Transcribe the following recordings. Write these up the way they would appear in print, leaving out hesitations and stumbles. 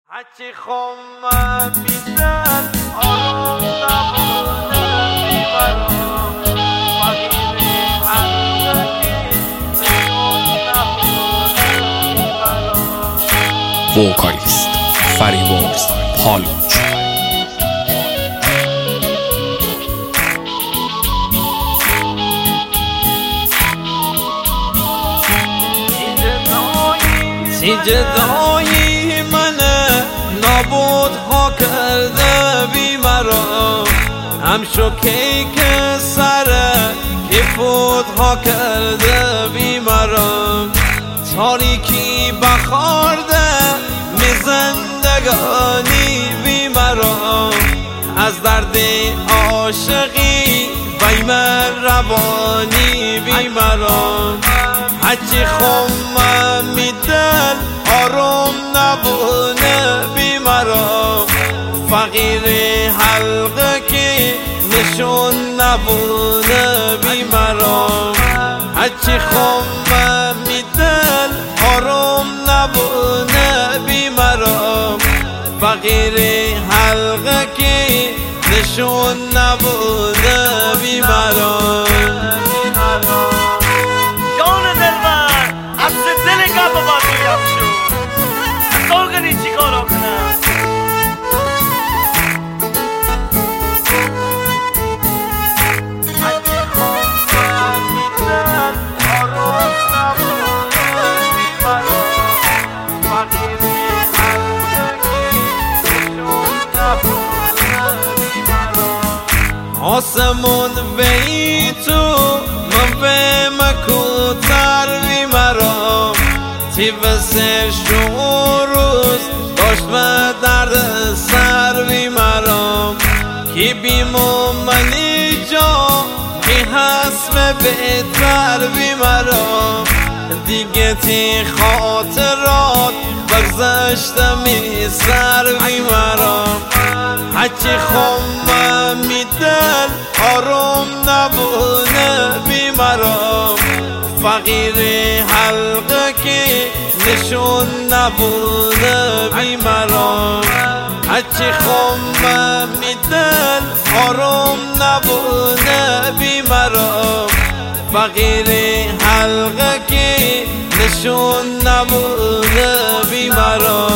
هرچی خواهم بیشتر آرام نبوده بیبرام فقیری حلقی نشون نبوده بیبرام. ووکالیست فریورز پالوچ. جدایی من نابود ها کرده بی مرا، هم شوکی که سر کفوت ها کرده بی مرا. تاریکی بخورده می زندگانی بی مرا، از درد عاشقی بیم روانی بی مرا. هرچی خواهم می دل آروم نبونه بی مرا، فقیر حلقه که نشون نبونه بی مرا. هرچی خواهم می دل آروم نبونه بی مرا، فقیر حلقه که نشون نبونه بی مرا. چی کارا کنم؟ آسمون بی تو من به مکوتر بی مرا، تیوسه روز داشت و درد سر بی مرا. کی بیمو منی جا کی هست بهتر بی مرا، دیگه تی خاطرات بگذشته می سر بی مرا. هرچی خواهم می دل آروم نبونه بی مرا، فقیر حلقه که نشون نبونه بی مرا. هرچی خواهم می دل آروم نبونه بی مرا، فقیر حلقه که نشون نبونه بی مرا.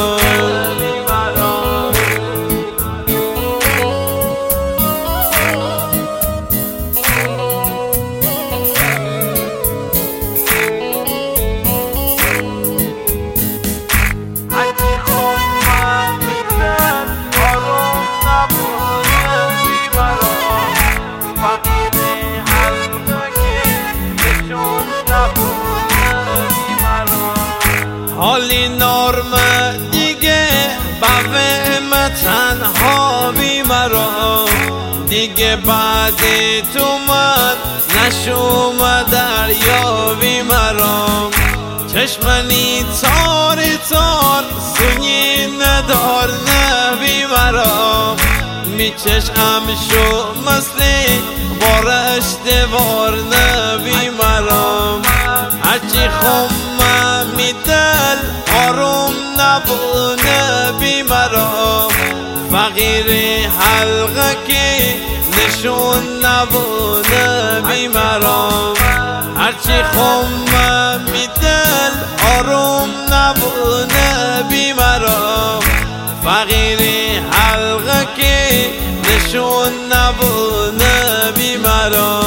حالی نرم دیگه بویم تنها بی مرا، دیگه بعد تو من نشوم دریا بی مرا. چشمنی تار تار سونی ندار نه بی مرا، می چشم شو مثل بارش دوار نه بی مرا. هرچی خواهم می دل آروم نبونه بی مرا، فقیر حلقه که نشون نبونه بی مرا. هرچی خواهم می دل آروم نبونه بی مرا، فقیر حلقه که نشون نبونه بی مرا.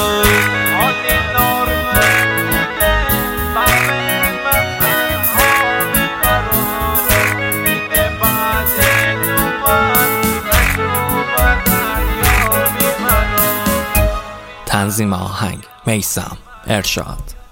تنظیم آهنگ میثم ارشاد.